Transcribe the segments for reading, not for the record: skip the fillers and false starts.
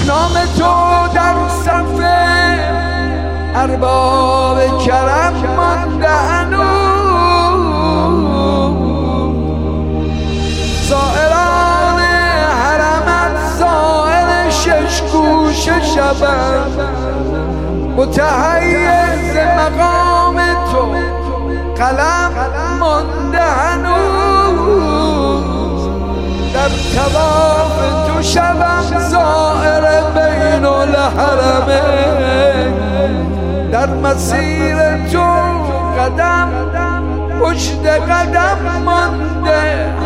نام تو در صف ارباب کرم مانده هنوز. زائران حرمت زائر شش گوشه شبند، متحیز مقام تو قلم مانده هنوز. در طواف تو شبم زائر بین الحرمین، در مسیر تو قدم پشت قدم مانده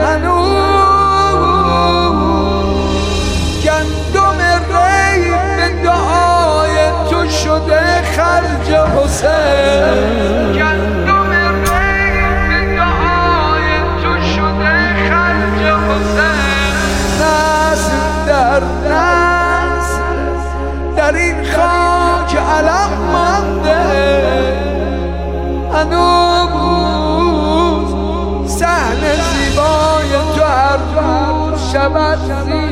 هنوز. گندم ری به دعای تو شده خرج حسین، گندم ری به دعای تو شده خرج حسین. نسل در نسل در این خاک علم مانده هنوز. صحن زیبای تو هر روز شود